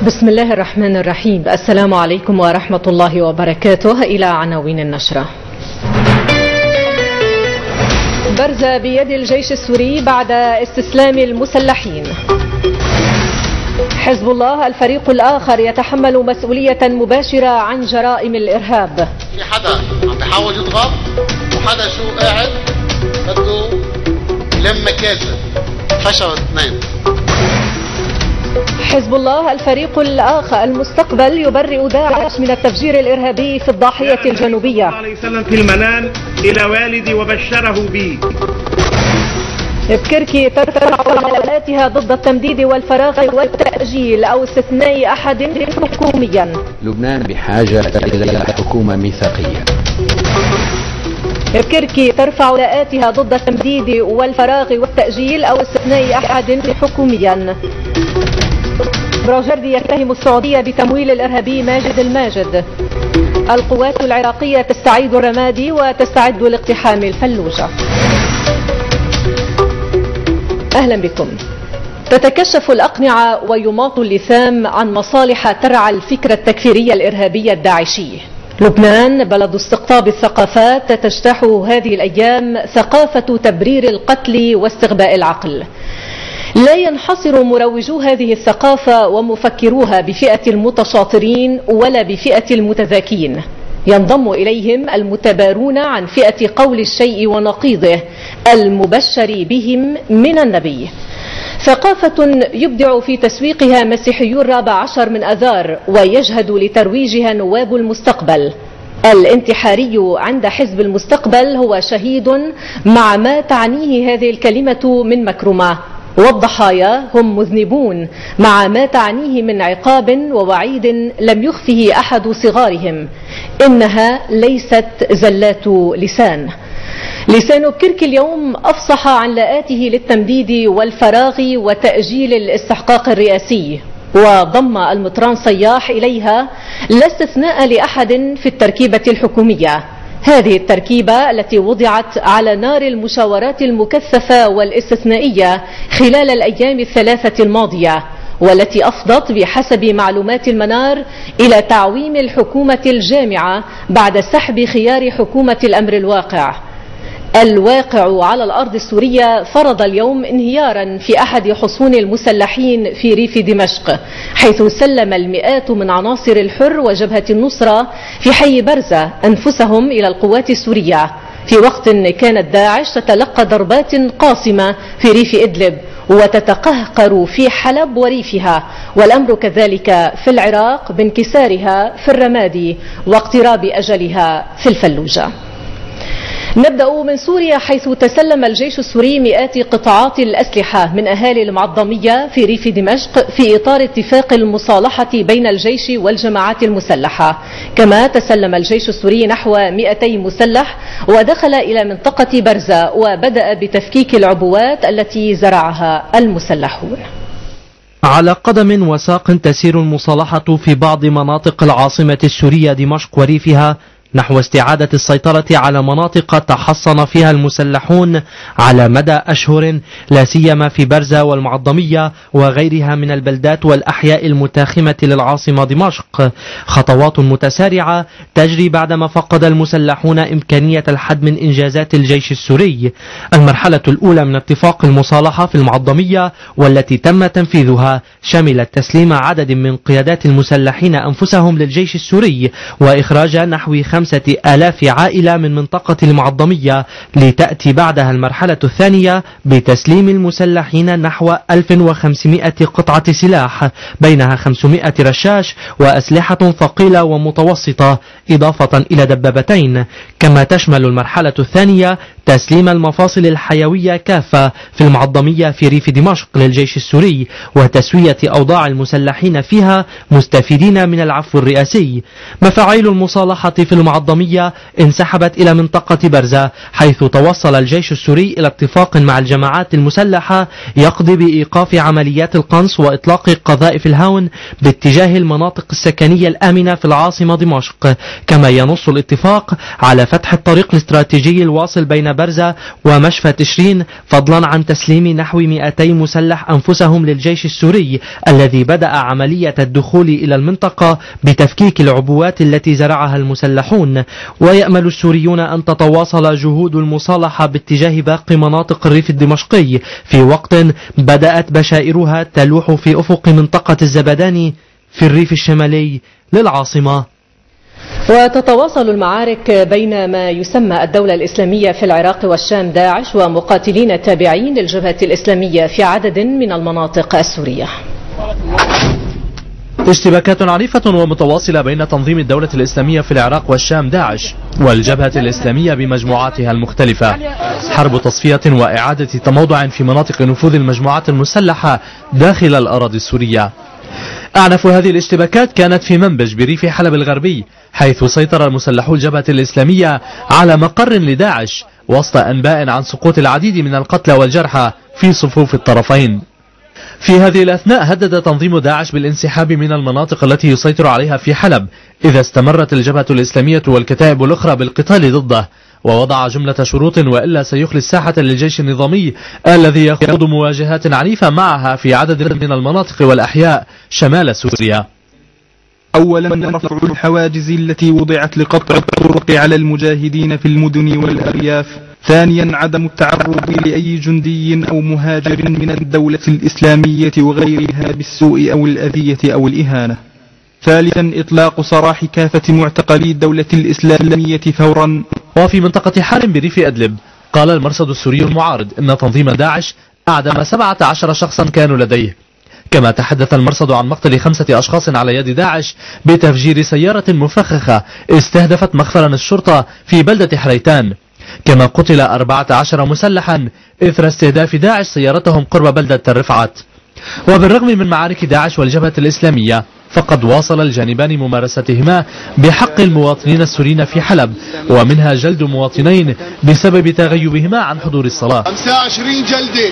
بسم الله الرحمن الرحيم. السلام عليكم ورحمة الله وبركاته. إلى عناوين النشرة. برزة بيد الجيش السوري بعد استسلام المسلحين. حزب الله الفريق الآخر يتحمل مسؤولية مباشرة عن جرائم الإرهاب. في حدا عم بيحاول يضغط وحدا شو قاعد بده يلم مكاسب، فشلوا اثنين. حزب الله الفريق الآخر المستقبل يبرئ داعش من التفجير الإرهابي في الضاحية الجنوبية. صلى الله عليه وسلم في المنام إلى والدي وبشره بي. بكركي ترفع حملاتها ضد التمديد والفراغ والتأجيل أو استثناء أحد حكوميا. لبنان بحاجة إلى حكومة ميثاقية. بكركي ترفع حملاتها ضد التمديد والفراغ والتأجيل أو استثناء أحد حكوميا. براجردي يتهم السعودية بتمويل الإرهابي ماجد الماجد. القوات العراقية تستعيد الرمادي وتستعد لاقتحام الفلوجة. أهلا بكم. تتكشف الأقنعة ويماط اللثام عن مصالح ترعى الفكر التكفيري الإرهابي الداعشي. لبنان بلد استقطاب الثقافات، تجتاح هذه الأيام ثقافة تبرير القتل واستغباء العقل. لا ينحصر مروجو هذه الثقافة ومفكروها بفئة المتشاطرين ولا بفئة المتذاكين، ينضم إليهم المتبارون عن فئة قول الشيء ونقيضه المبشر بهم من النبي. ثقافة يبدع في تسويقها مسيحيو الرابع عشر من أذار ويجهد لترويجها نواب المستقبل. الانتحاري عند حزب المستقبل هو شهيد مع ما تعنيه هذه الكلمة من مكرمة، والضحايا هم مذنبون مع ما تعنيه من عقاب ووعيد لم يخفه أحد صغارهم. إنها ليست زلات لسان. لسان بكرك اليوم أفصح عن لاءاته للتمديد والفراغ وتأجيل الاستحقاق الرئاسي، وضم المطران صياح إليها لا استثناء لأحد في التركيبة الحكومية. هذه التركيبة التي وضعت على نار المشاورات المكثفة والاستثنائية خلال الأيام الثلاثة الماضية، والتي أفضت بحسب معلومات المنار إلى تعويم الحكومة الجامعة بعد سحب خيار حكومة الأمر الواقع. الواقع على الأرض السورية فرض اليوم انهيارا في أحد حصون المسلحين في ريف دمشق، حيث سلم المئات من عناصر الحر وجبهة النصرة في حي برزة أنفسهم إلى القوات السورية، في وقت كانت داعش تتلقى ضربات قاصمة في ريف إدلب وتتقهقر في حلب وريفها، والأمر كذلك في العراق بانكسارها في الرمادي واقتراب أجلها في الفلوجة. نبدأ من سوريا، حيث تسلم الجيش السوري مئات قطعات الأسلحة من أهالي المعظمية في ريف دمشق في إطار اتفاق المصالحة بين الجيش والجماعات المسلحة. كما تسلم الجيش السوري نحو 200 مسلح ودخل إلى منطقة برزة وبدأ بتفكيك العبوات التي زرعها المسلحون. على قدم وساق تسير المصالحة في بعض مناطق العاصمة السورية دمشق وريفها نحو استعادة السيطرة على مناطق تحصن فيها المسلحون على مدى أشهر، لا سيما في برزة والمعظمية وغيرها من البلدات والأحياء المتاخمة للعاصمة دمشق. خطوات متسارعة تجري بعدما فقد المسلحون إمكانية الحد من إنجازات الجيش السوري. المرحلة الأولى من اتفاق المصالحة في المعظمية والتي تم تنفيذها شملت تسليم عدد من قيادات المسلحين أنفسهم للجيش السوري وإخراج نحو 5,000 عائلة من منطقة المعظمية، لتأتي بعدها المرحلة الثانية بتسليم المسلحين نحو 1500 قطعة سلاح، بينها 500 رشاش وأسلحة ثقيلة ومتوسطة إضافة إلى دبابتين. كما تشمل المرحلة الثانية تسليم المفاصل الحيوية كافة في المعظمية في ريف دمشق للجيش السوري وتسوية أوضاع المسلحين فيها مستفيدين من العفو الرئاسي. مفاعيل المصالحة في المعظمية انسحبت إلى منطقة برزة، حيث توصل الجيش السوري إلى اتفاق مع الجماعات المسلحة يقضي بإيقاف عمليات القنص وإطلاق قذائف الهاون باتجاه المناطق السكنية الآمنة في العاصمة دمشق. كما ينص الاتفاق على فتح الطريق الاستراتيجي الواصل بين بين برزة ومشفى تشرين، فضلا عن تسليم نحو 200 مسلح أنفسهم للجيش السوري الذي بدأ عملية الدخول إلى المنطقة بتفكيك العبوات التي زرعها المسلحون. ويأمل السوريون أن تتواصل جهود المصالحة باتجاه باقي مناطق الريف الدمشقي في وقت بدأت بشائرها تلوح في أفق منطقة الزبداني في الريف الشمالي للعاصمة. وتتواصل المعارك بين ما يسمى الدولة الإسلامية في العراق والشام داعش ومقاتلين تابعين للجبهة الإسلامية في عدد من المناطق السورية. اشتباكات عنيفة ومتواصلة بين تنظيم الدولة الإسلامية في العراق والشام داعش والجبهة الإسلامية بمجموعاتها المختلفة. حرب تصفية وإعادة تموضع في مناطق نفوذ المجموعات المسلحة داخل الأراضي السورية. أعنف هذه الاشتباكات كانت في منبج بريف حلب الغربي، حيث سيطر المسلحو الجبهة الإسلامية على مقر لداعش وسط أنباء عن سقوط العديد من القتلى والجرحى في صفوف الطرفين. في هذه الأثناء هدد تنظيم داعش بالانسحاب من المناطق التي يسيطر عليها في حلب إذا استمرت الجبهة الإسلامية والكتائب الأخرى بالقتال ضده، ووضع جملة شروط وإلا سيخلي الساحة للجيش النظامي الذي يخوض مواجهات عنيفة معها في عدد من المناطق والأحياء شمال سوريا. أولا رفع الحواجز التي وضعت لقطع الطرق على المجاهدين في المدن والأرياف. ثانيا عدم التعرض لأي جندي أو مهاجر من الدولة الإسلامية وغيرها بالسوء أو الأذية أو الإهانة. ثالثا إطلاق سراح كافة معتقلي الدولة الإسلامية فورا. وفي منطقة حارم بريف أدلب قال المرصد السوري المعارض إن تنظيم داعش أعدم 17 شخصا كانوا لديه. كما تحدث المرصد عن مقتل 5 أشخاص على يد داعش بتفجير سيارة مفخخة استهدفت مخفرا الشرطة في بلدة حريتان. كما قتل 14 مسلحا إثر استهداف داعش سيارتهم قرب بلدة الرفعات. وبالرغم من معارك داعش والجبهة الإسلامية فقد واصل الجانبان ممارستهما بحق المواطنين السوريين في حلب، ومنها جلد مواطنين بسبب تغيبهما عن حضور الصلاة. 25 جلدة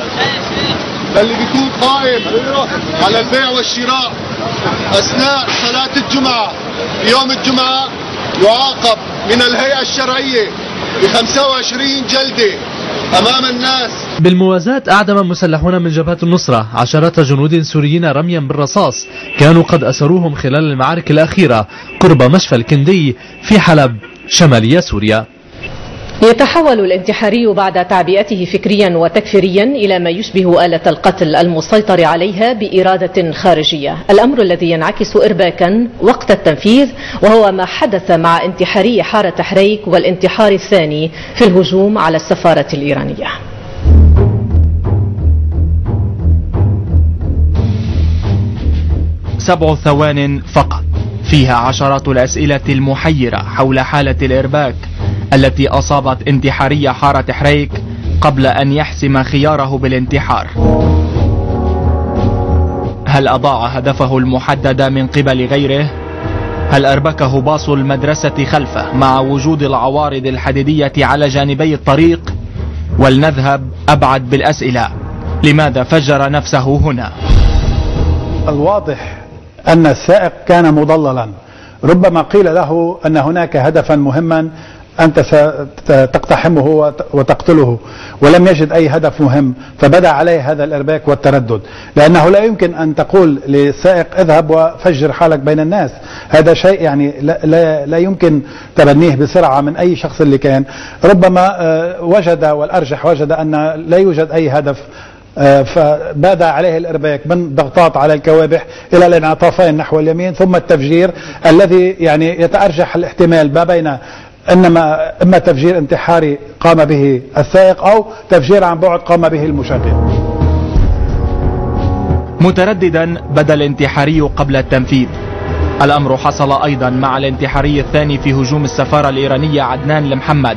اللي بيكون قائم على البيع والشراء أثناء صلاة الجمعة في يوم الجمعة يعاقب من الهيئة الشرعية ب25 جلدة أمام الناس. بالموازاة أعدم مسلحون من جبهة النصرة 10 جنود سوريين رميا بالرصاص كانوا قد أسروهم خلال المعارك الأخيرة قرب مشفى الكندي في حلب شمالية سوريا. يتحول الانتحاري بعد تعبئته فكريا وتكفيريا إلى ما يشبه آلة القتل المسيطر عليها بإرادة خارجية، الأمر الذي ينعكس إرباكا وقت التنفيذ، وهو ما حدث مع انتحاري حارة حريك والانتحار الثاني في الهجوم على السفارة الإيرانية. 7 ثوان فقط فيها عشرات الأسئلة المحيرة حول حالة الإرباك التي أصابت انتحاري حارة حريك قبل أن يحسم خياره بالانتحار. هل أضاع هدفه المحدد من قبل غيره؟ هل أربكه باص المدرسة خلفه مع وجود العوارض الحديدية على جانبي الطريق؟ ولنذهب أبعد بالأسئلة، لماذا فجر نفسه هنا؟ الواضح أن السائق كان مضللا، ربما قيل له أن هناك هدفا مهما أنت ستقتحمه وتقتله، ولم يجد أي هدف مهم فبدأ عليه هذا الإرباك والتردد، لأنه لا يمكن أن تقول للسائق اذهب وفجر حالك بين الناس، هذا شيء يعني لا يمكن تبنيه بسرعة من أي شخص اللي كان. ربما وجد، والأرجح وجد أن لا يوجد أي هدف، فبادأ عليه الإرباك من ضغطات على الكوابح إلى الانعطافين نحو اليمين ثم التفجير الذي يعني يتأرجح الاحتمال ما بين إما تفجير انتحاري قام به السائق أو تفجير عن بعد قام به المشغل. مترددا بدا الانتحاري قبل التنفيذ. الأمر حصل أيضا مع الانتحاري الثاني في هجوم السفارة الإيرانية عدنان المحمد.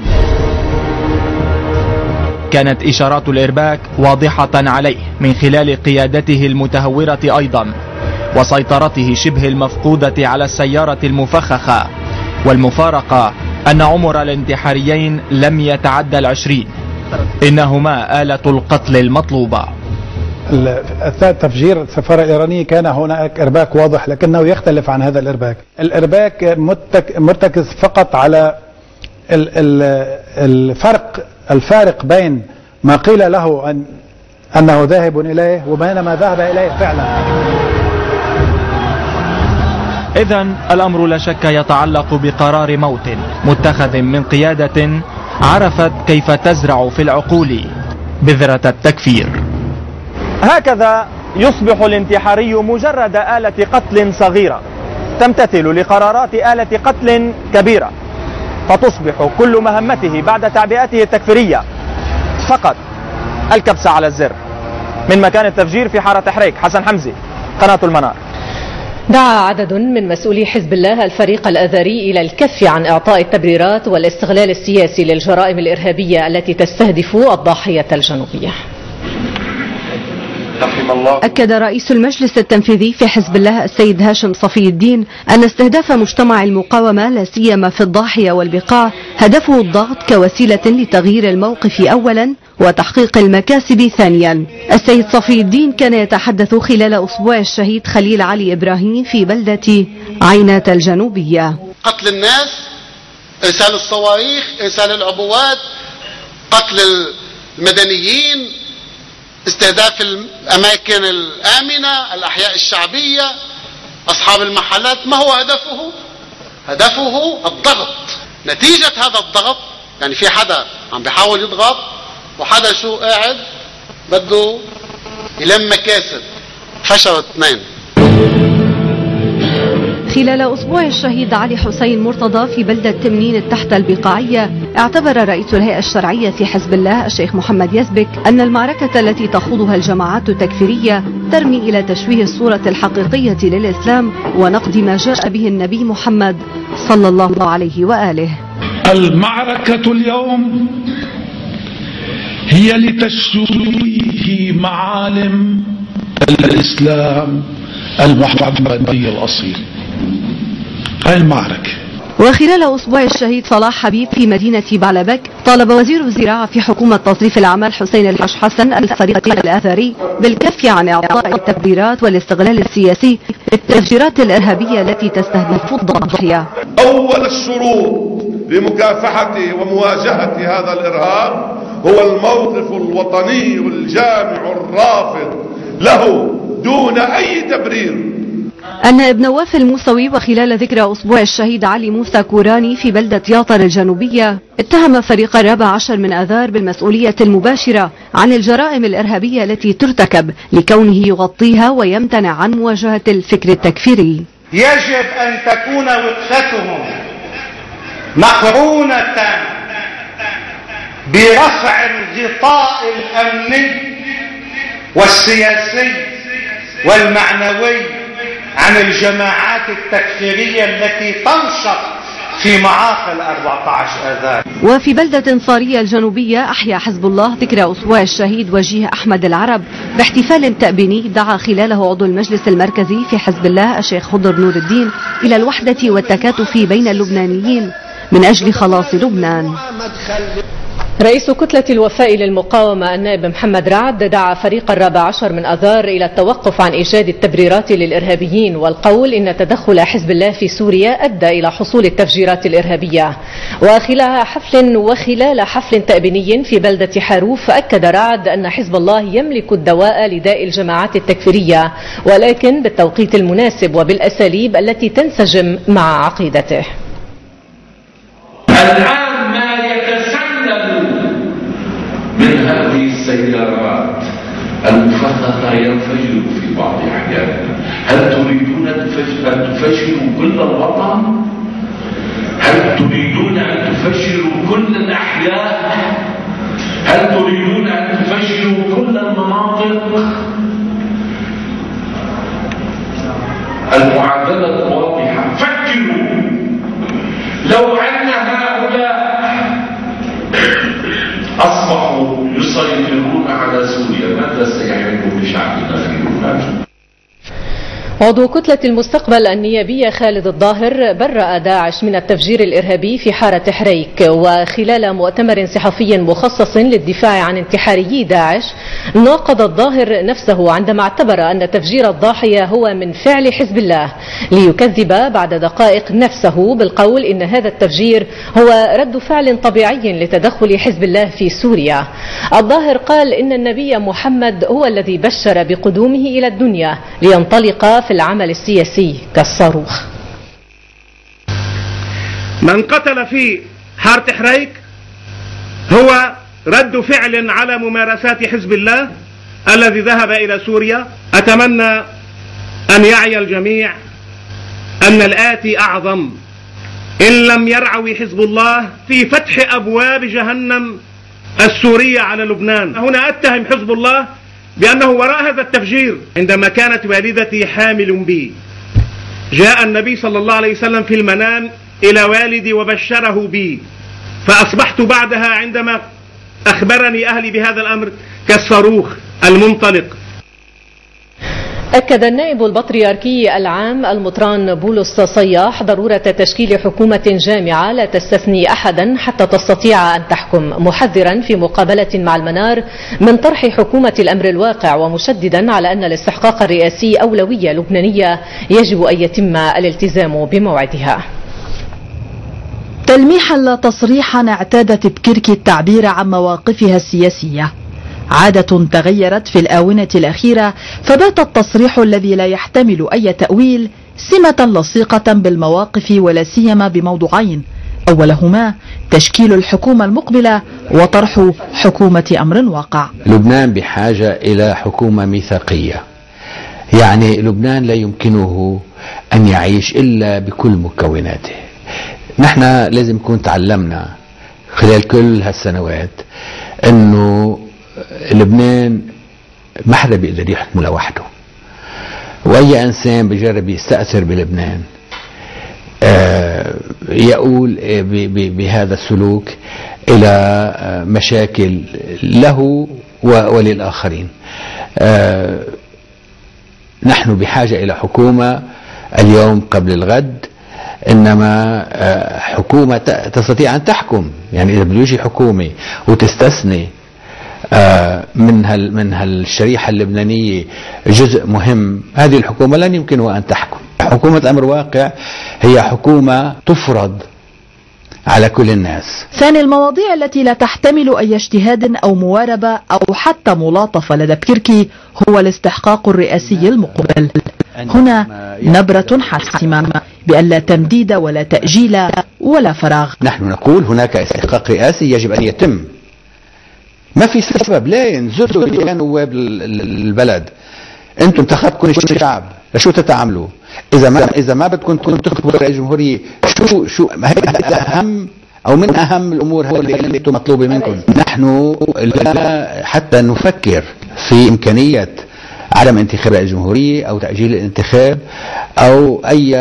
كانت إشارات الإرباك واضحة عليه من خلال قيادته المتهورة أيضا وسيطرته شبه المفقودة على السيارة المفخخة. والمفارقة أن عمر الانتحاريين لم يتعدى 20، إنهما آلة القتل المطلوبة. أثناء تفجير السفارة الإيرانية كان هناك إرباك واضح، لكنه يختلف عن هذا الإرباك. الإرباك مرتكز فقط على الفارق بين ما قيل له أنه ذاهب إليه وبين ما ذهب إليه فعلا. إذن الأمر لا شك يتعلق بقرار موت متخذ من قيادة عرفت كيف تزرع في العقول بذرة التكفير. هكذا يصبح الانتحاري مجرد آلة قتل صغيرة تمتثل لقرارات آلة قتل كبيرة، فتصبح كل مهمته بعد تعبئته التكفيرية فقط الكبسة على الزر. من مكان التفجير في حارة حريك، حسن حمزي، قناة المنار. دعا عدد من مسؤولي حزب الله الفريق الآذري إلى الكف عن إعطاء التبريرات والاستغلال السياسي للجرائم الإرهابية التي تستهدف الضاحية الجنوبية. أكد رئيس المجلس التنفيذي في حزب الله السيد هاشم صفي الدين أن استهداف مجتمع المقاومة لا سيما في الضاحية والبقاع هدفه الضغط كوسيلة لتغيير الموقف أولا وتحقيق المكاسب ثانيا. السيد صفي الدين كان يتحدث خلال أسبوع الشهيد خليل علي إبراهيم في بلدة عينات الجنوبية. قتل الناس، إرسال الصواريخ، إرسال العبوات، قتل المدنيين، استهداف الأماكن الآمنة، الأحياء الشعبية، أصحاب المحلات. ما هو هدفه؟ هدفه الضغط. نتيجة هذا الضغط يعني في حدا عم بيحاول يضغط وحدا شو قاعد بده يلم مكاسب. فشلوا اثنين. خلال أسبوع الشهيد علي حسين مرتضى في بلدة تمنين تحت البقاعية، اعتبر رئيس الهيئة الشرعية في حزب الله الشيخ محمد يزبك أن المعركة التي تخوضها الجماعات التكفيرية ترمي إلى تشويه الصورة الحقيقية للإسلام ونقد ما جاء به النبي محمد صلى الله عليه وآله. المعركة اليوم هي لتشويه معالم الإسلام المحمدي الأصيل. هاي المعركة. وخلال أسبوع الشهيد صلاح حبيب في مدينة بعلبك، طالب وزير الزراعة في حكومة تصريف الأعمال حسين الحاج حسن الفريق الآثري بالكف عن إعطاء التبريرات والاستغلال السياسي للتفجيرات الإرهابية التي تستهدف الضاحية. أول الشروط لمكافحة ومواجهة هذا الإرهاب هو الموقف الوطني الجامع الرافض له دون أي تبرير. النائب نواف الموسوي وخلال ذكرى أسبوع الشهيد علي موسى كوراني في بلدة ياطر الجنوبية اتهم فريق 14 من آذار بالمسؤولية المباشرة عن الجرائم الإرهابية التي ترتكب لكونه يغطيها ويمتنع عن مواجهة الفكر التكفيري. يجب أن تكون وقفتهم مقرونة برفع الغطاء الأمني والسياسي والمعنوي عن الجماعات التكفيرية التي تنشط في معاقل 14 آذار. وفي بلدة صارية الجنوبية أحيا حزب الله ذكرى أسبوع الشهيد وجيه أحمد العرب باحتفال تأبيني دعا خلاله عضو المجلس المركزي في حزب الله الشيخ خضر نور الدين إلى الوحدة والتكاتف بين اللبنانيين من أجل خلاص لبنان. رئيس كتلة الوفاء للمقاومة النائب محمد رعد دعا فريق 14 من آذار إلى التوقف عن إيجاد التبريرات للإرهابيين والقول إن تدخل حزب الله في سوريا أدى إلى حصول التفجيرات الإرهابية. وخلال حفل تأبيني في بلدة حاروف أكد رعد أن حزب الله يملك الدواء لداء الجماعات التكفيرية ولكن بالتوقيت المناسب وبالأساليب التي تنسجم مع عقيدته. الآن ما يتسلل من هذه السيارات المفخخة ينفجر في بعض أحيانها. هل تريدون أن تفجروا كل الوطن؟ هل تريدون أن تفجروا كل الأحياء؟ هل تريدون أن تفجروا كل المناطق؟ المعادلة واضحة. فكروا لو أن هؤلاء أصبحوا يسيطرون على سوريا ماذا سيحدث بشعبنا في لبنان؟ عضو كتلة المستقبل النيابية خالد الظاهر برأ داعش من التفجير الإرهابي في حارة حريك. وخلال مؤتمر صحفي مخصص للدفاع عن انتحاريي داعش، ناقض الظاهر نفسه عندما اعتبر أن تفجير الضاحية هو من فعل حزب الله، ليكذب بعد دقائق نفسه بالقول إن هذا التفجير هو رد فعل طبيعي لتدخل حزب الله في سوريا. الظاهر قال إن النبي محمد هو الذي بشر بقدومه إلى الدنيا لينطلق في العمل السياسي كالصاروخ. من قتل في حارة حريك هو رد فعل على ممارسات حزب الله الذي ذهب إلى سوريا. أتمنى أن يعي الجميع أن الآتي أعظم إن لم يرعوي حزب الله في فتح أبواب جهنم السورية على لبنان. هنا أتهم حزب الله بأنه وراء هذا التفجير. عندما كانت والدتي حامل بي، جاء النبي صلى الله عليه وسلم في المنام إلى والدي وبشره بي، فأصبحت بعدها عندما أخبرني أهلي بهذا الأمر كالصاروخ المنطلق. أكد النائب البطريركي العام المطران بولس صياح ضرورة تشكيل حكومة جامعة لا تستثني أحدا حتى تستطيع أن تحكم، محذرا في مقابلة مع المنار من طرح حكومة الأمر الواقع، ومشددا على أن الاستحقاق الرئاسي أولوية لبنانية يجب أن يتم الالتزام بموعدها. تلميحا لا تصريحا اعتادت بكركي التعبير عن مواقفها السياسية، عادة تغيرت في الآونة الأخيرة، فبات التصريح الذي لا يحتمل أي تأويل سمة لصيقة بالمواقف، ولا سيما بموضوعين، أولهما تشكيل الحكومة المقبلة وطرح حكومة أمر واقع. لبنان بحاجة إلى حكومة ميثاقية، يعني لبنان لا يمكنه أن يعيش إلا بكل مكوناته. نحن لازم نكون تعلمنا خلال كل هالسنوات أنه لبنان ما حدا بيقدر يحكمه لوحده، واي انسان بيجرب يستأثر بلبنان يقول بهذا السلوك الى مشاكل له وللآخرين. نحن بحاجة الى حكومة اليوم قبل الغد، انما حكومة تستطيع ان تحكم. يعني اذا بده يجي حكومة وتستثني من هالشريحة اللبنانية جزء مهم، هذه الحكومة لن يمكنها أن تحكم. حكومة أمر واقع هي حكومة تفرض على كل الناس. ثاني المواضيع التي لا تحتمل أي اجتهاد أو مواربة أو حتى ملاطفة لدى بكركي هو الاستحقاق الرئاسي المقبل. هنا نبرة حاسمة بأن لا تمديد ولا تأجيل ولا فراغ. نحن نقول هناك استحقاق رئاسي يجب أن يتم، ما في سبب لا ينزلوا نواب البلد. انتم انتخبكم الشعب، لشو تتعاملوا؟ اذا ما بدكم تنتخبوا رئيس جمهورية، شو اهم او من اهم الامور اللي انتم مطلوبه منكم. نحن حتى نفكر في امكانية عدم انتخاب رئيس جمهورية او تأجيل الانتخاب او اي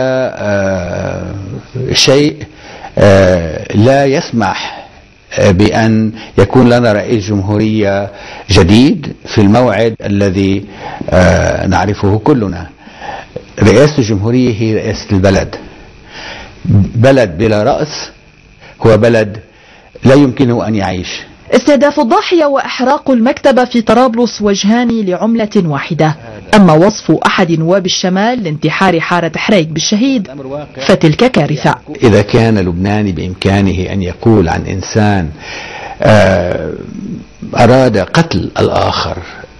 شيء لا يسمح بأن يكون لنا رئيس جمهورية جديد في الموعد الذي نعرفه كلنا. رئاسة الجمهورية هي رئاسة البلد. بلد بلا رأس هو بلد لا يمكنه أن يعيش. استهداف الضاحية وإحراق المكتبة في طرابلس وجهان لعملة واحدة. أما وصف أحد نواب الشمال لانتحار حارة حريك بالشهيد فتلك كارثة. إذا كان لبناني بإمكانه أن يقول عن إنسان أراد قتل الآخر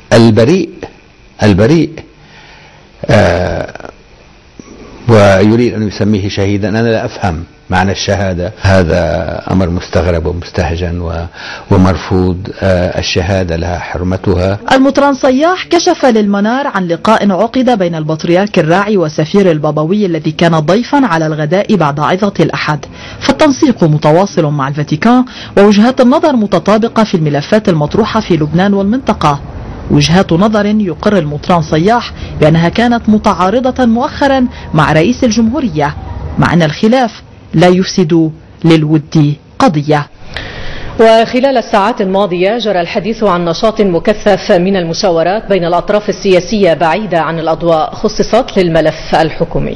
البريء ويريد أن يسميه شهيدا، أنا لا أفهم معنى الشهادة. هذا أمر مستغرب ومستهجن ومرفوض. الشهادة لها حرمتها. المطران صياح كشف للمنار عن لقاء عقد بين البطريرك الراعي وسفير البابوي الذي كان ضيفا على الغداء بعد عظة الأحد، فالتنسيق متواصل مع الفاتيكان ووجهات النظر متطابقة في الملفات المطروحة في لبنان والمنطقة. وجهات نظر يقر المطران صياح بأنها كانت متعارضة مؤخرا مع رئيس الجمهورية، مع أن الخلاف لا يفسد للود قضية. وخلال الساعات الماضية جرى الحديث عن نشاط مكثف من المشاورات بين الأطراف السياسية بعيدة عن الأضواء خصصت للملف الحكومي.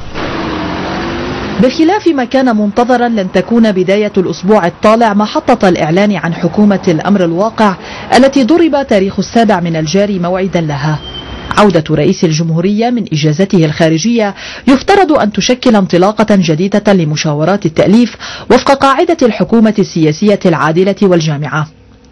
بخلاف ما كان منتظرا لن تكون بداية الأسبوع الطالع محطة الإعلان عن حكومة الأمر الواقع التي ضرب تاريخ 7 من الجاري موعدا لها. عودة رئيس الجمهورية من إجازته الخارجية يفترض أن تشكل انطلاقة جديدة لمشاورات التأليف وفق قاعدة الحكومة السياسية العادلة والجامعة.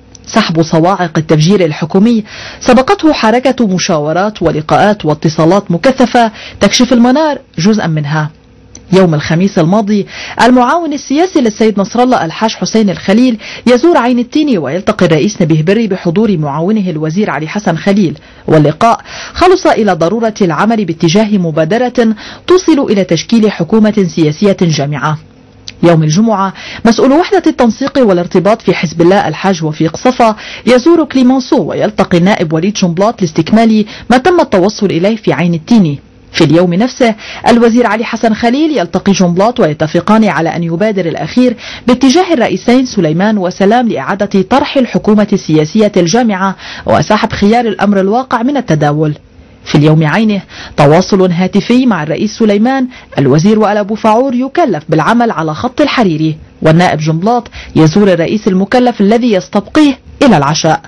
سحب صواعق التفجير الحكومي سبقته حركة مشاورات ولقاءات واتصالات مكثفة تكشف المنار جزءا منها. يوم الخميس الماضي المعاون السياسي للسيد نصر الله الحاج حسين الخليل يزور عين التيني ويلتقي الرئيس نبيه بري بحضور معاونه الوزير علي حسن خليل، واللقاء خلص إلى ضرورة العمل باتجاه مبادرة توصل إلى تشكيل حكومة سياسية جامعة. يوم الجمعة مسؤول وحدة التنسيق والارتباط في حزب الله الحاج وفيق صفا يزور كليمانسو ويلتقي النائب وليد جنبلاط لاستكمال ما تم التوصل إليه في عين التيني. في اليوم نفسه الوزير علي حسن خليل يلتقي جنبلاط ويتفقان على أن يبادر الأخير باتجاه الرئيسين سليمان وسلام لإعادة طرح الحكومة السياسية الجامعة وسحب خيار الأمر الواقع من التداول. في اليوم عينه تواصل هاتفي مع الرئيس سليمان، الوزير وائل أبو فاعور يكلف بالعمل على خط الحريري، والنائب جنبلاط يزور الرئيس المكلف الذي يستبقيه إلى العشاء.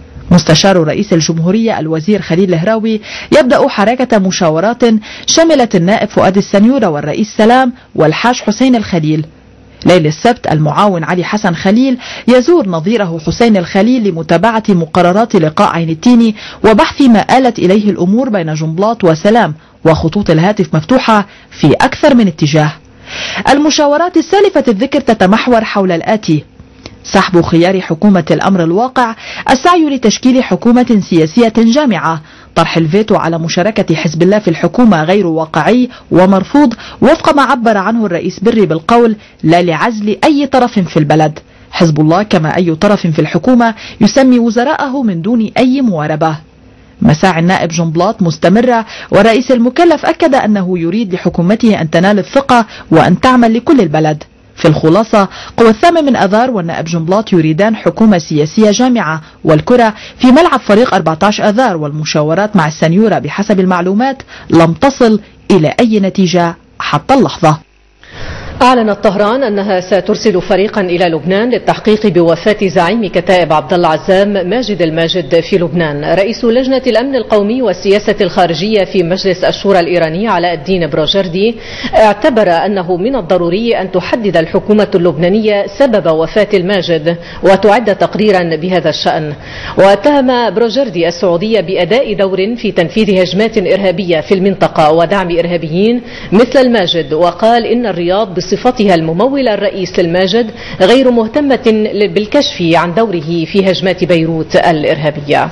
مستشار رئيس الجمهورية الوزير خليل الهراوي يبدأ حركة مشاورات شملت النائب فؤاد السنيورة والرئيس سلام والحاج حسين الخليل. ليل السبت المعاون علي حسن خليل يزور نظيره حسين الخليل لمتابعة مقررات لقاء عين التيني وبحث ما آلت إليه الأمور بين جنبلاط وسلام، وخطوط الهاتف مفتوحة في أكثر من اتجاه. المشاورات السالفة الذكر تتمحور حول الآتي: سحب خيار حكومة الأمر الواقع، السعي لتشكيل حكومة سياسية جامعة، طرح الفيتو على مشاركة حزب الله في الحكومة غير واقعي ومرفوض وفق ما عبر عنه الرئيس بري بالقول لا لعزل أي طرف في البلد. حزب الله كما أي طرف في الحكومة يسمي وزراءه من دون أي مواربة. مساعي النائب جنبلاط مستمرة، والرئيس المكلف أكد أنه يريد لحكومته أن تنال الثقة وأن تعمل لكل البلد. في الخلاصة قوى 8 من أذار والنائب جنبلاط يريدان حكومة سياسية جامعة، والكرة في ملعب فريق 14 أذار، والمشاورات مع السنيورة بحسب المعلومات لم تصل إلى أي نتيجة حتى اللحظة. أعلنت طهران أنها سترسل فريقا إلى لبنان للتحقيق بوفاة زعيم كتائب عبد الله عزام ماجد الماجد في لبنان. رئيس لجنة الأمن القومي والسياسة الخارجية في مجلس الشورى الإيراني علاء الدين بروجردي اعتبر أنه من الضروري أن تحدد الحكومة اللبنانية سبب وفاة الماجد وتعد تقريرا بهذا الشأن. واتهم بروجردي السعودية بأداء دور في تنفيذ هجمات إرهابية في المنطقة ودعم إرهابيين مثل الماجد، وقال إن الرياض بصفتها الممولة الرئيس للماجد غير مهتمة بالكشف عن دوره في هجمات بيروت الإرهابية.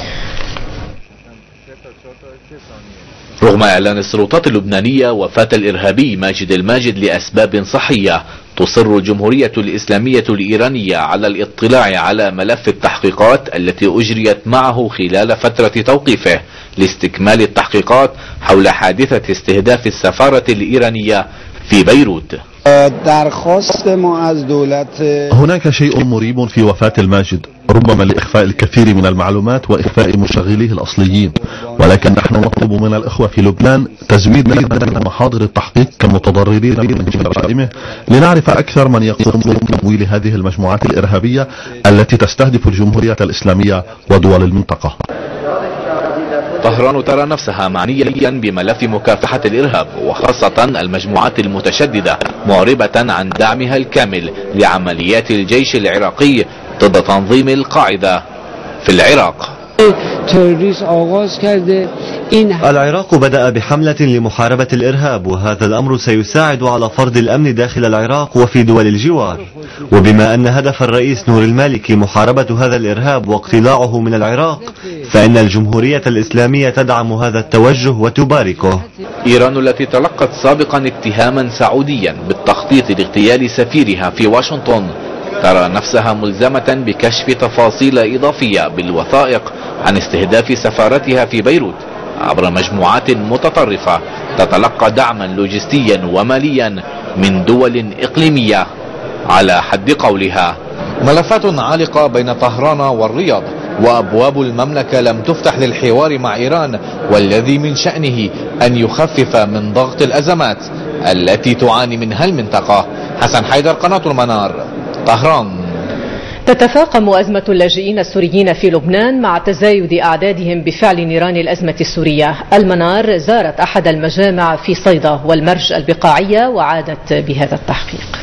رغم إعلان السلطات اللبنانية وفاة الإرهابي ماجد الماجد لأسباب صحية، تصر الجمهورية الإسلامية الإيرانية على الاطلاع على ملف التحقيقات التي أجريت معه خلال فترة توقيفه لاستكمال التحقيقات حول حادثة استهداف السفارة الإيرانية في بيروت. هناك شيء مريب في وفاة الماجد، ربما لإخفاء الكثير من المعلومات وإخفاء مشغليه الأصليين، ولكن نحن نطلب من الإخوة في لبنان تزويد من محاضر التحقيق كمتضررين من جرائمه لنعرف أكثر من يقوم بتمويل هذه المجموعات الإرهابية التي تستهدف الجمهورية الإسلامية ودول المنطقة. طهران ترى نفسها معنية بملف مكافحة الإرهاب وخاصة المجموعات المتشددة، معربة عن دعمها الكامل لعمليات الجيش العراقي ضد تنظيم القاعدة في العراق. العراق بدأ بحملة لمحاربة الإرهاب، وهذا الأمر سيساعد على فرض الأمن داخل العراق وفي دول الجوار. وبما أن هدف الرئيس نور المالكي محاربة هذا الإرهاب واقتلاعه من العراق، فإن الجمهورية الإسلامية تدعم هذا التوجه وتباركه. إيران التي تلقت سابقا اتهاما سعوديا بالتخطيط لاغتيال سفيرها في واشنطن ترى نفسها ملزمة بكشف تفاصيل إضافية بالوثائق عن استهداف سفارتها في بيروت عبر مجموعات متطرفة تتلقى دعما لوجستيا وماليا من دول إقليمية. على حد قولها ملفات عالقة بين طهران والرياض، وأبواب المملكة لم تفتح للحوار مع إيران، والذي من شأنه أن يخفف من ضغط الأزمات التي تعاني منها المنطقة. حسن حيدر، قناة المنار، طهران. تتفاقم أزمة اللاجئين السوريين في لبنان مع تزايد أعدادهم بفعل نيران الأزمة السورية. المنار زارت أحد المجامع في صيدا والمرج البقاعية وعادت بهذا التحقيق.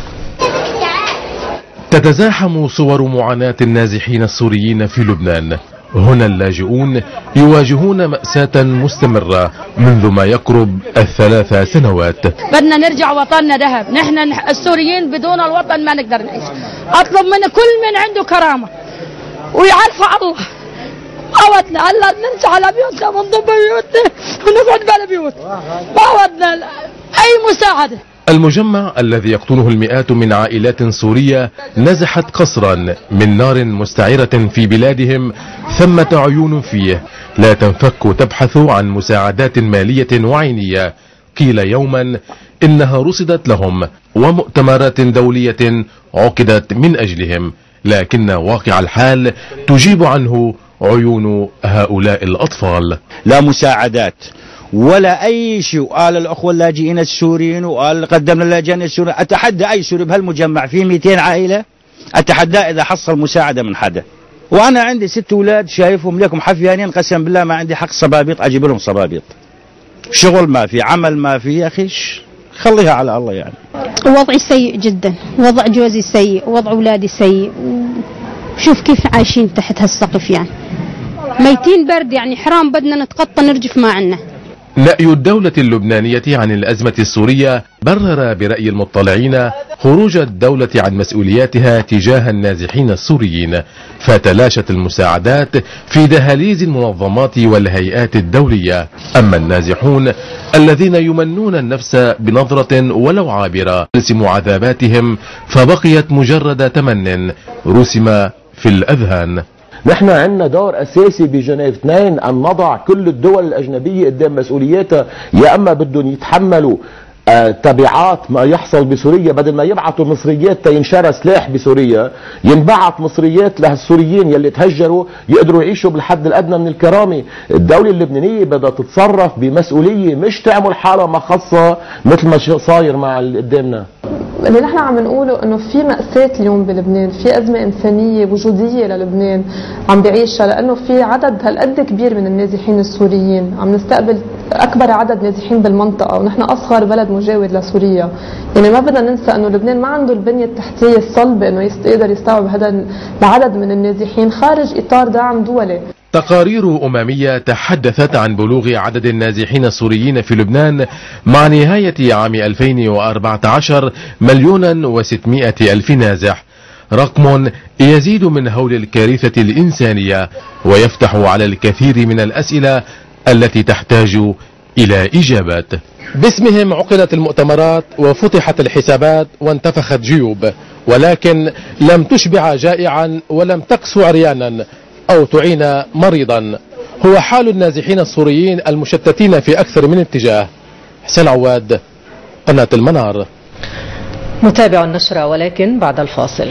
تتزاحم صور معاناة النازحين السوريين في لبنان. هنا اللاجئون يواجهون مأساة مستمرة منذ ما يقرب 3 سنوات. بدنا نرجع وطننا ذهب، نحن السوريين بدون الوطن ما نقدر نعيش. أطلب من كل من عنده كرامة ويعرف الله عودنا هلا نمشي على بيوتنا ونضب بيوتنا ونقعد بلا بيوت، ما عودنا أي مساعدة. المجمع الذي يقطنه المئات من عائلات سورية نزحت قصرا من نار مستعرة في بلادهم، ثمة عيون فيه لا تنفك تبحث عن مساعدات مالية وعينية. قيل يوما إنها رصدت لهم ومؤتمرات دولية عقدت من أجلهم، لكن واقع الحال تجيب عنه عيون هؤلاء الأطفال. لا مساعدات ولا أي شيء. وقال الأخوة اللاجئين السوريين وقال قدمنا اللاجئين السوريين. أتحدى أي سوري بهالمجمع في 200 عائلة، أتحدى إذا حصل مساعدة من حدا. وأنا عندي 6 أولاد شايفهم لكم حفيانين، قسم بالله ما عندي حق صبابيط أجيب لهم صبابيط. شغل ما في، عمل ما في، يا أخي خليها على الله. يعني وضعي سيء جدا، وضع جوزي سيء، وضع أولادي سيء. شوف كيف عايشين تحت هالسقف، يعني ميتين برد، يعني حرام بدنا نتقطى نرجف ما عنا. نأي الدولة اللبنانية عن الأزمة السورية برر برأي المطلعين خروج الدولة عن مسؤولياتها تجاه النازحين السوريين، فتلاشت المساعدات في دهاليز المنظمات والهيئات الدولية. أما النازحون الذين يمنون النفس بنظرة ولو عابرة ترسم عذاباتهم، فبقيت مجرد تمن رسم في الأذهان. نحن عندنا دور أساسي بجنيف 2 أن نضع كل الدول الأجنبية قدام مسؤولياتها، يا أما بدهم يتحملوا تبعات ما يحصل بسوريا، بدل ما يبعثوا مصريات تينشرى سلاح بسوريا، ينبعث مصريات للسوريين يلي تهجروا يقدروا يعيشوا بالحد الأدنى من الكرامة. الدولة اللبنانية بدها تتصرف بمسؤولية، مش تعمل حالها مخصة مثل ما صاير مع اللي قدامنا. اللي نحن عم نقوله انه في مأساة اليوم بلبنان، في أزمة إنسانية وجودية للبنان عم بعيشها، لأنه في عدد هالقد كبير من النازحين السوريين، عم نستقبل أكبر عدد نازحين بالمنطقة، ونحن أصغر بلد مجاور لسوريا. يعني ما بدنا ننسى انه لبنان ما عنده البنية التحتية الصلبة انه يقدر يستوعب هذا العدد من النازحين خارج إطار دعم دولي. تقارير أممية تحدثت عن بلوغ عدد النازحين السوريين في لبنان مع نهاية عام 2014 1,600,000 نازح، رقم يزيد من هول الكارثة الإنسانية ويفتح على الكثير من الأسئلة التي تحتاج إلى إجابات. باسمهم عقدت المؤتمرات وفتحت الحسابات وانتفخت جيوب، ولكن لم تشبع جائعا ولم تقسو عريانا أو تعين مريضا. هو حال النازحين السوريين المشتتين في أكثر من اتجاه. حسين عواد، قناة المنار. نتابع النشرة ولكن بعد الفاصل.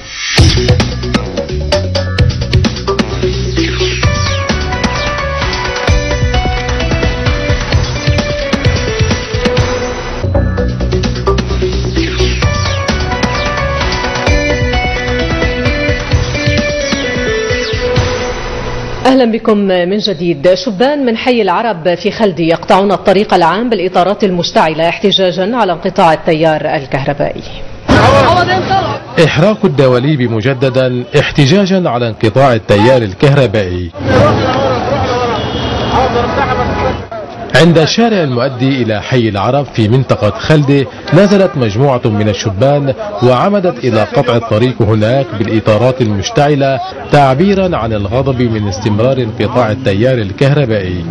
أهلا بكم من جديد. شبان من حي العرب في خلدي يقطعون الطريق العام بالإطارات المشتعلة احتجاجا على انقطاع التيار الكهربائي. إحراق الدواليب مجددا احتجاجا على انقطاع التيار الكهربائي. عند الشارع المؤدي إلى حي العرب في منطقة خلدي نزلت مجموعة من الشبان وعمدت إلى قطع الطريق هناك بالإطارات المشتعلة تعبيرا عن الغضب من استمرار انقطاع التيار الكهربائي.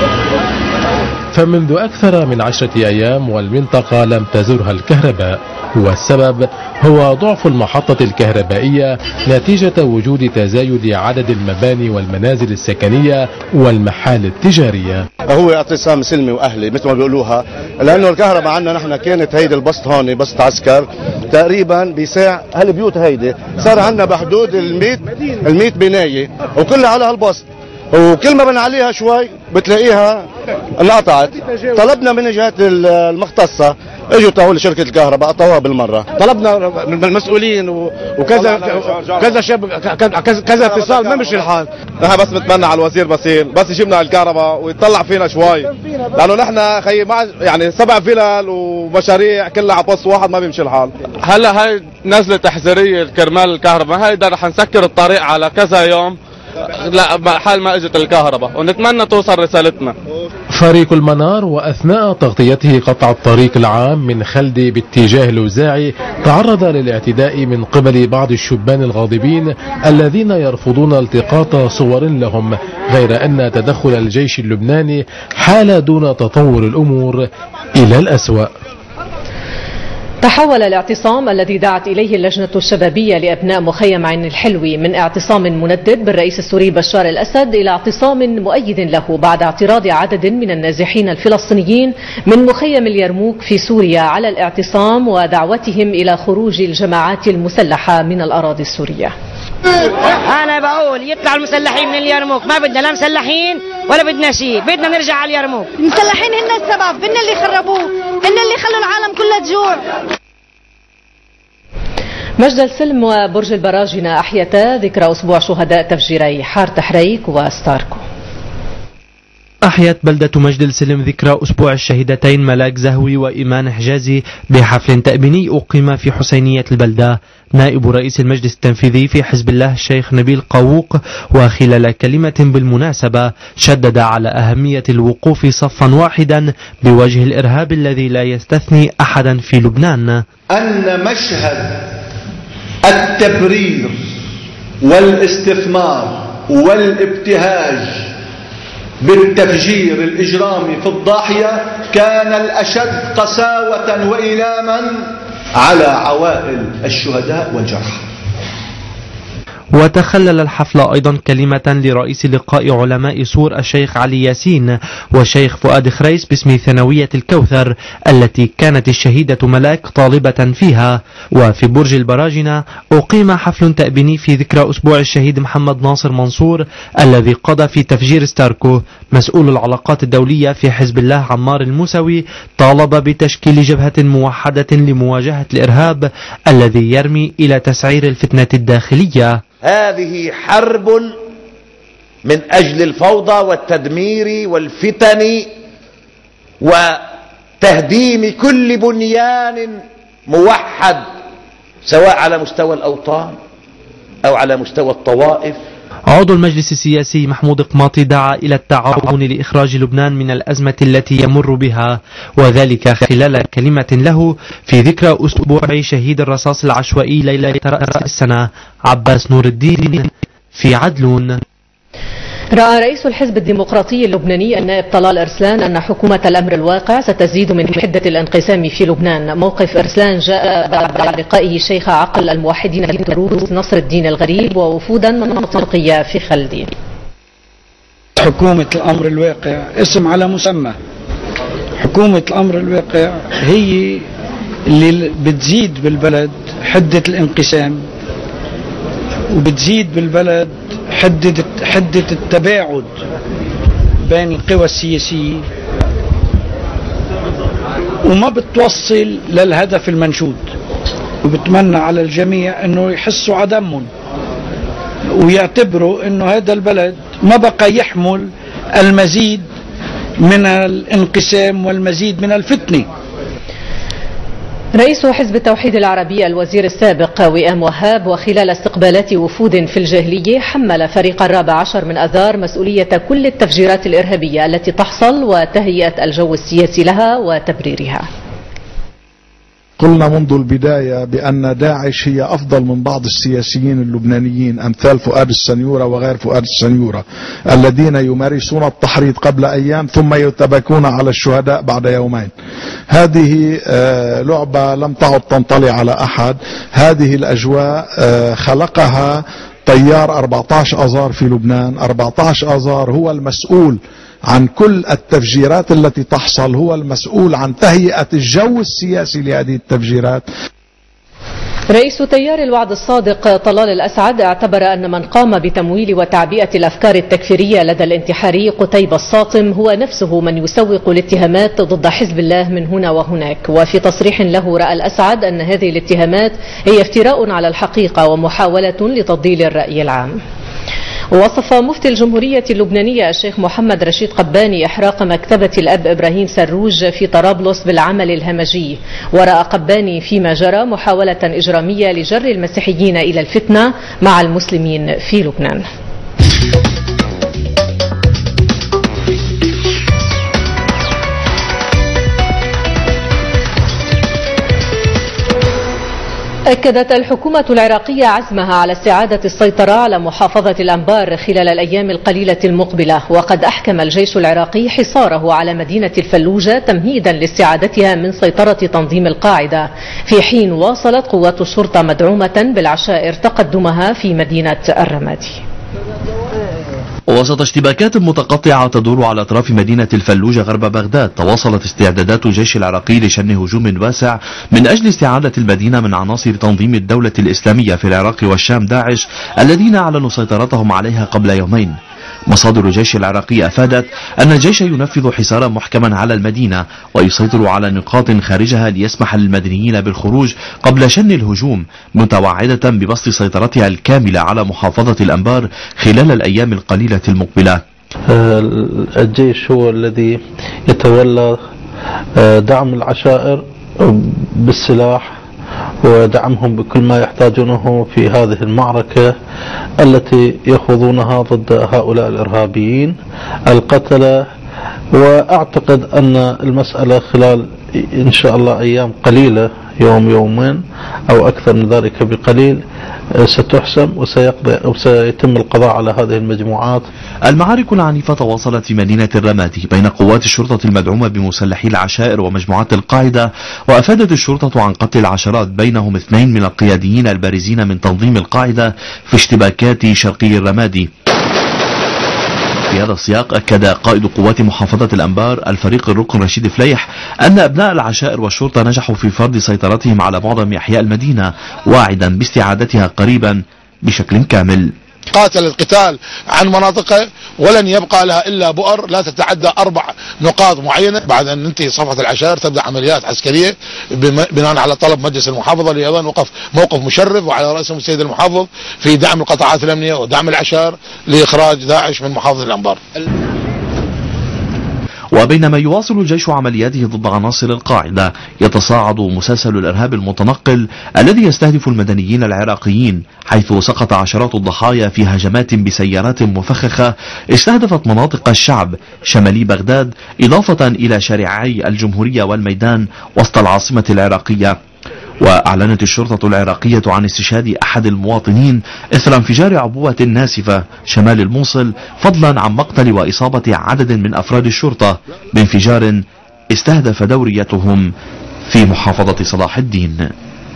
فمنذ أكثر من 10 أيام والمنطقة لم تزرها الكهرباء، والسبب هو ضعف المحطة الكهربائية نتيجة وجود تزايد عدد المباني والمنازل السكنية والمحال التجارية. هو اعتصام سلمي وأهلي مثل ما بيقولوها، لأنه الكهرباء عندنا نحن كانت هيدي البسط هون بسط عسكر، تقريبا بيساع هالبيوت هيدي صار عندنا بحدود ال100 بنايه وكلها على هالبسط، وكل ما بن عليها شوي بتلاقيها انقطعت. طلبنا من الجهات المختصه، اجوا تقول شركه الكهرباء قطعوها بالمره. طلبنا من المسؤولين وكذا كذا اتصال ما مشي الحال. نحن بس بنتمنى على الوزير باسيل بس يجيبنا الكهرباء ويطلع فينا شوي، لانه نحن خي يعني 7 فلل ومشاريع كلها على بوست واحد ما بيمشي الحال. هلا هاي نزله تحذيريه كرمال الكهرباء، هيدا رح نسكر الطريق على كذا يوم لا حال ما اجت الكهرباء، ونتمنى توصل رسالتنا. فريق المنار وأثناء تغطيته قطع الطريق العام من خلدي باتجاه الوزاعي تعرض للاعتداء من قبل بعض الشبان الغاضبين الذين يرفضون التقاط صور لهم، غير أن تدخل الجيش اللبناني حال دون تطور الأمور إلى الأسوأ. تحول الاعتصام الذي دعت إليه اللجنة الشبابية لأبناء مخيم عين الحلوي من اعتصام مندد بالرئيس السوري بشار الأسد إلى اعتصام مؤيد له بعد اعتراض عدد من النازحين الفلسطينيين من مخيم اليرموك في سوريا على الاعتصام ودعوتهم إلى خروج الجماعات المسلحة من الأراضي السورية. أنا بقول يطلع المسلحين من اليرموك، ما بدنا لا مسلحين ولا بدنا شيء، بدنا نرجع على اليرموك. المسلحين هن السبب، هن اللي خربوه، هن اللي خلوا العالم كلها تجوع. مجد السلم وبرج البراجنة أحيتا ذكرى أسبوع شهداء تفجيري حارة حريك وستاركو. أحيت بلدة مجد السلم ذكرى أسبوع الشهيدتين ملاك زهوي وإيمان حجازي بحفل تأبيني أقيم في حسينية البلدة. نائب رئيس المجلس التنفيذي في حزب الله الشيخ نبيل قووق وخلال كلمة بالمناسبة شدد على أهمية الوقوف صفا واحدا بوجه الإرهاب الذي لا يستثني أحدا في لبنان. أن مشهد التبرير والاستثمار والابتهاج بالتفجير الإجرامي في الضاحية كان الأشد قساوة وإيلاما على عوائل الشهداء والجرحى. وتخلل الحفل أيضا كلمة لرئيس لقاء علماء سور الشيخ علي ياسين والشيخ فؤاد خريس باسم ثانوية الكوثر التي كانت الشهيدة ملاك طالبة فيها. وفي برج البراجنة أقيم حفل تأبيني في ذكرى أسبوع الشهيد محمد ناصر منصور الذي قضى في تفجير ستاركو. مسؤول العلاقات الدولية في حزب الله عمار الموسوي طالب بتشكيل جبهة موحدة لمواجهة الإرهاب الذي يرمي إلى تسعير الفتنة الداخلية. هذه حرب من أجل الفوضى والتدمير والفتن وتهديم كل بنيان موحد سواء على مستوى الأوطان أو على مستوى الطوائف. عضو المجلس السياسي محمود قماطي دعا إلى التعاون لإخراج لبنان من الأزمة التي يمر بها، وذلك خلال كلمة له في ذكرى أسبوع شهيد الرصاص العشوائي ليلة رأس السنة عباس نور الدين في عدلون. رأى رئيس الحزب الديمقراطي اللبناني النائب طلال أرسلان أن حكومة الأمر الواقع ستزيد من حدة الانقسام في لبنان. موقف أرسلان جاء بعد لقائه شيخ عقل الموحدين الدروز نصر الدين الغريب ووفودا منطقية في خلدي. حكومة الأمر الواقع اسم على مسمى. حكومة الأمر الواقع هي اللي بتزيد بالبلد حدة الانقسام وبتزيد بالبلد حدة التباعد بين القوى السياسية وما بتوصل للهدف المنشود. وبتمنى على الجميع انه يحسوا عدمهم ويعتبروا انه هذا البلد ما بقى يحمل المزيد من الانقسام والمزيد من الفتنة. رئيس حزب التوحيد العربي الوزير السابق وئام وهاب وخلال استقبالات وفود في الجاهلية حمل فريق 14 من أذار مسؤولية كل التفجيرات الإرهابية التي تحصل وتهيئة الجو السياسي لها وتبريرها. قلنا منذ البداية بأن داعش هي أفضل من بعض السياسيين اللبنانيين أمثال فؤاد السنيورة وغير فؤاد السنيورة الذين يمارسون التحريض قبل أيام ثم يتبكون على الشهداء بعد يومين. هذه لعبة لم تعد تنطلي على أحد. هذه الأجواء خلقها تيار 14 أذار في لبنان. 14 أذار هو المسؤول عن كل التفجيرات التي تحصل، هو المسؤول عن تهيئة الجو السياسي لهذه التفجيرات. رئيس تيار الوعد الصادق طلال الأسعد اعتبر أن من قام بتمويل وتعبئة الأفكار التكفيرية لدى الانتحاري قتيبة الساطم هو نفسه من يسوق الاتهامات ضد حزب الله من هنا وهناك. وفي تصريح له رأى الأسعد أن هذه الاتهامات هي افتراء على الحقيقة ومحاولة لتضليل الرأي العام. وصف مفتي الجمهورية اللبنانية الشيخ محمد رشيد قباني إحراق مكتبة الأب إبراهيم سروج في طرابلس بالعمل الهمجي. ورأى قباني فيما جرى محاولة إجرامية لجر المسيحيين إلى الفتنة مع المسلمين في لبنان. أكدت الحكومة العراقية عزمها على استعادة السيطرة على محافظة الأنبار خلال الأيام القليلة المقبلة. وقد أحكم الجيش العراقي حصاره على مدينة الفلوجة تمهيدا لاستعادتها من سيطرة تنظيم القاعدة، في حين واصلت قوات الشرطة مدعومة بالعشائر تقدمها في مدينة الرمادي. وسط اشتباكات متقطعة تدور على أطراف مدينة الفلوجة غرب بغداد، تواصلت استعدادات الجيش العراقي لشن هجوم واسع من أجل استعادة المدينة من عناصر تنظيم الدولة الإسلامية في العراق والشام داعش الذين أعلنوا سيطرتهم عليها قبل يومين. مصادر الجيش العراقي أفادت أن الجيش ينفذ حصارا محكما على المدينة ويسيطر على نقاط خارجها ليسمح للمدنيين بالخروج قبل شن الهجوم، متوعدة ببسط سيطرتها الكاملة على محافظة الأنبار خلال الأيام القليلة المقبلة. الجيش هو الذي يتولى دعم العشائر بالسلاح ودعمهم بكل ما يحتاجونه في هذه المعركة التي يخوضونها ضد هؤلاء الإرهابيين القتلة. وأعتقد أن المسألة خلال إن شاء الله أيام قليلة، يوم يومين أو أكثر من ذلك بقليل، ستحسم وسيتم القضاء على هذه المجموعات. المعارك العنيفة تواصلت في مدينة الرمادي بين قوات الشرطة المدعومة بمسلحي العشائر ومجموعات القاعدة، وأفادت الشرطة عن قتل العشرات بينهم 2 من القياديين البارزين من تنظيم القاعدة في اشتباكات شرقي الرمادي. في هذا السياق أكد قائد قوات محافظة الأنبار الفريق الركن رشيد فليح أن أبناء العشائر والشرطة نجحوا في فرض سيطرتهم على معظم أحياء المدينة، واعدا باستعادتها قريبا بشكل كامل. قاتل القتال عن مناطقه ولن يبقى لها إلا بؤر لا تتعدى 4 نقاط معينة. بعد أن ننتهي صفحة العشائر تبدأ عمليات عسكرية بناء على طلب مجلس المحافظة لأيضا وقف موقف مشرف وعلى رأسهم السيد المحافظ في دعم القطاعات الأمنية ودعم العشائر لإخراج داعش من محافظة الأنبار. وبينما يواصل الجيش عملياته ضد عناصر القاعدة، يتصاعد مسلسل الإرهاب المتنقل الذي يستهدف المدنيين العراقيين، حيث سقط عشرات الضحايا في هجمات بسيارات مفخخة استهدفت مناطق الشعب شمالي بغداد، إضافة إلى شارعي الجمهورية والميدان وسط العاصمة العراقية. وأعلنت الشرطة العراقية عن استشهاد أحد المواطنين إثر انفجار عبوة ناسفة شمال الموصل، فضلا عن مقتل وإصابة عدد من أفراد الشرطة بانفجار استهدف دوريتهم في محافظة صلاح الدين.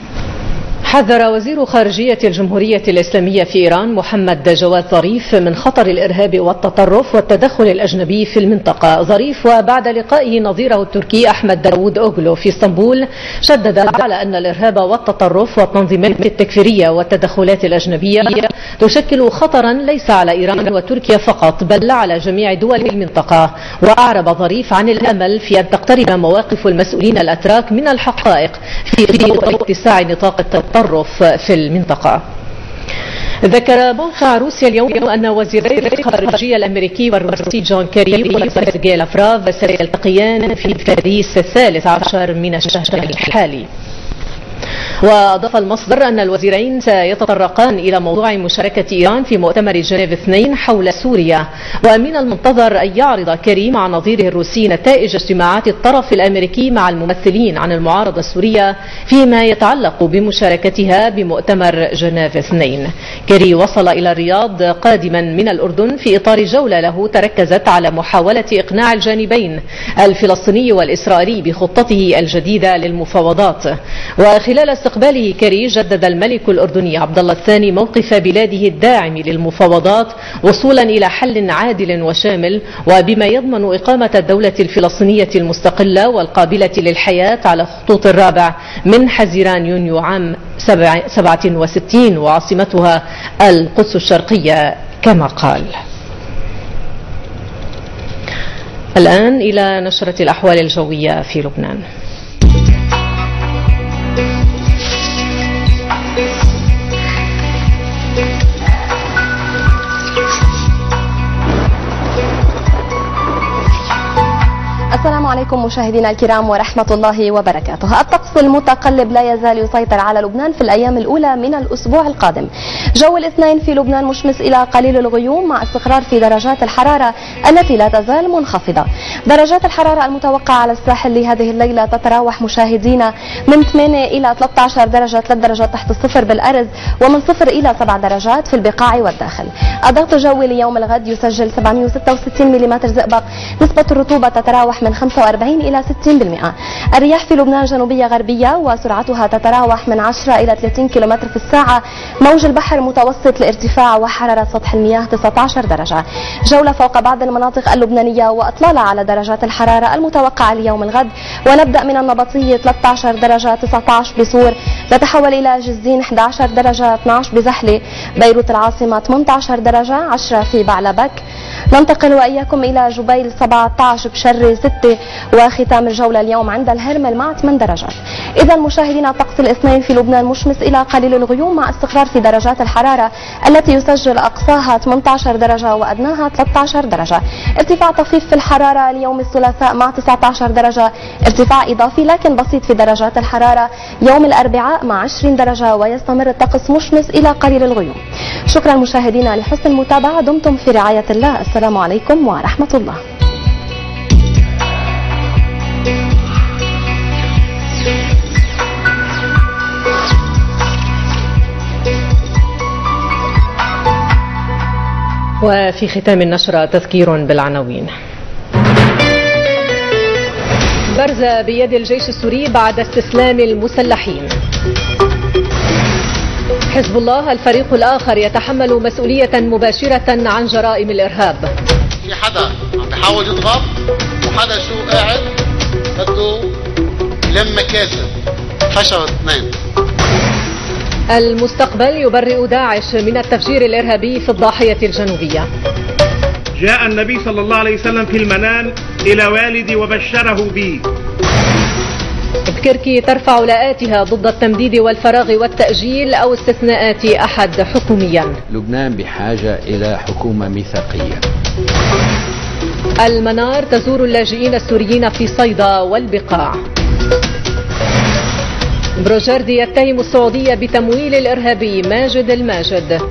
حذر وزير خارجية الجمهورية الإسلامية في إيران محمد جواد ظريف من خطر الإرهاب والتطرف والتدخل الأجنبي في المنطقة. ظريف وبعد لقائه نظيره التركي أحمد داوود أوغلو في اسطنبول شدد على أن الإرهاب والتطرف والتنظيمات التكفيرية والتدخلات الأجنبية تشكل خطرا ليس على إيران وتركيا فقط بل على جميع دول المنطقة. وأعرب ظريف عن الأمل في أن تقترب مواقف المسؤولين الأتراك من الحقائق في اتساع نطاق التطرف في المنطقة. ذكر موقع روسيا اليوم أن وزيري الخارجية الأمريكي والروسي جون كيري وسيرجي لافراف سيلتقيان في باريس 13 من الشهر الحالي. وأضاف المصدر أن الوزيرين سيتطرقان إلى موضوع مشاركة إيران في مؤتمر جنيف 2 حول سوريا. ومن المنتظر أن يعرض كيري مع نظيره الروسي نتائج اجتماعات الطرف الأمريكي مع الممثلين عن المعارضة السورية فيما يتعلق بمشاركتها بمؤتمر جنيف 2. كيري وصل إلى الرياض قادما من الأردن في إطار جولة له تركزت على محاولة إقناع الجانبين الفلسطيني والإسرائيلي بخطته الجديدة للمفاوضات. وخلال استقباله كيري جدد الملك الأردني عبد الله الثاني موقف بلاده الداعم للمفاوضات وصولا إلى حل عادل وشامل وبما يضمن إقامة الدولة الفلسطينية المستقلة والقابلة للحياة على خطوط الرابع من حزيران يونيو عام 67 وعاصمتها القدس الشرقية كما قال. الآن إلى نشرة الأحوال الجوية في لبنان. السلام عليكم مشاهدينا الكرام ورحمة الله وبركاته. الطقس المتقلب لا يزال يسيطر على لبنان في الأيام الأولى من الأسبوع القادم. جو الاثنين في لبنان مشمس إلى قليل الغيوم مع استقرار في درجات الحرارة التي لا تزال منخفضة. درجات الحرارة المتوقعة على الساحل لهذه الليلة تتراوح مشاهدينا من 8 إلى 13 درجة، 3 درجات تحت الصفر بالأرز، ومن 0 إلى 7 درجات في البقاع والداخل. الضغط الجوي ليوم الغد يسجل 766 ملم زئبق. نسبة الرطوبة تتراوح من 45 إلى 60%. الرياح في لبنان جنوبية غربية وسرعتها تتراوح من 10 إلى 30 كم في الساعة. موج البحر متوسط الارتفاع وحرارة سطح المياه 19 درجة. جولة فوق بعض المناطق اللبنانية وإطلالة على درجات الحرارة المتوقعة اليوم الغد، ونبدأ من النبطية 13 درجة، 19 بصور، نتحول إلى جزين 11 درجة، 12 بزحلة، بيروت العاصمة 18 درجة، 10 في بعلبك. ننتقل وإياكم إلى جبيل 17 بشري 6، وختام الجولة اليوم عند الهرمل مع 8 درجات. إذا مشاهدينا طقس الاثنين في لبنان مشمس إلى قليل الغيوم مع استقرار في درجات الحرارة التي يسجل أقصاها 18 درجة وأدناها 13 درجة. ارتفاع طفيف في الحرارة اليوم الثلاثاء مع 19 درجة، ارتفاع إضافي لكن بسيط في درجات الحرارة يوم الأربعاء مع 20 درجة، ويستمر الطقس مشمس إلى قليل الغيوم. شكرا مشاهدينا لحسن المتابعة، دمتم في رعاية الله. السلام عليكم ورحمة الله. وفي ختام النشرة تذكير بالعناوين. برزة بيد الجيش السوري بعد استسلام المسلحين. حزب الله الفريق الآخر يتحمل مسؤولية مباشرة عن جرائم الإرهاب. في حدا عم بيحاول يضغط وحدا شو قاعد بده يلم مكاسب، فشلوا اثنين. المستقبل يبرئ داعش من التفجير الإرهابي في الضاحية الجنوبية. جاء النبي صلى الله عليه وسلم في المنام إلى والدي وبشره بي. بكركي ترفع لاءاتها ضد التمديد والفراغ والتأجيل أو استثناءات أحد حكوميا. لبنان بحاجة إلى حكومة ميثاقية. المنار تزور اللاجئين السوريين في صيدا والبقاع. بروجردي يتهم السعودية بتمويل الإرهابي ماجد الماجد.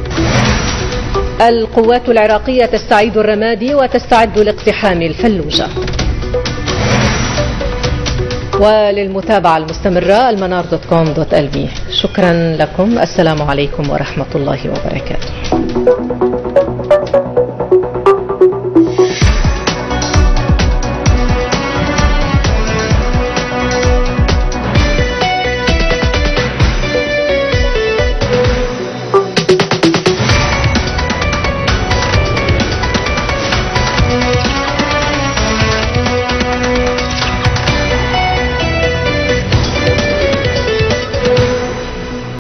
القوات العراقية تستعيد الرمادي وتستعد لاقتحام الفلوجة. وللمتابعة المستمرة المنار.com.lb. شكرا لكم، السلام عليكم ورحمة الله وبركاته.